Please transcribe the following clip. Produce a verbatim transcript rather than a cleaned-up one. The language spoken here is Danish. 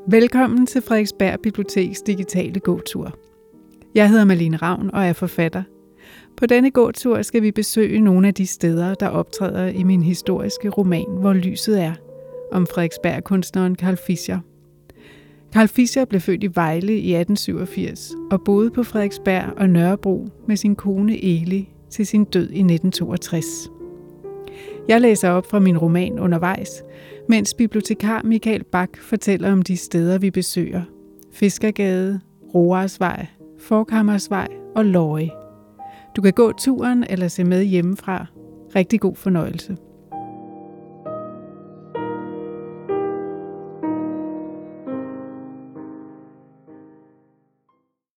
Velkommen til Frederiksberg Biblioteks digitale gåtur. Jeg hedder Malene Ravn og er forfatter. På denne gåtur skal vi besøge nogle af de steder, der optræder i min historiske roman, Hvor lyset er, om Frederiksberg-kunstneren Carl Fischer. Carl Fischer blev født i Vejle i atten syvogfirs og boede på Frederiksberg og Nørrebro med sin kone Eli til sin død i nitten toogtres. Jeg læser op fra min roman undervejs, mens bibliotekar Michael Bak fortæller om de steder, vi besøger. Fiskergade, Roarsvej, Forkammersvej og Løje. Du kan gå turen eller se med hjemmefra. Rigtig god fornøjelse.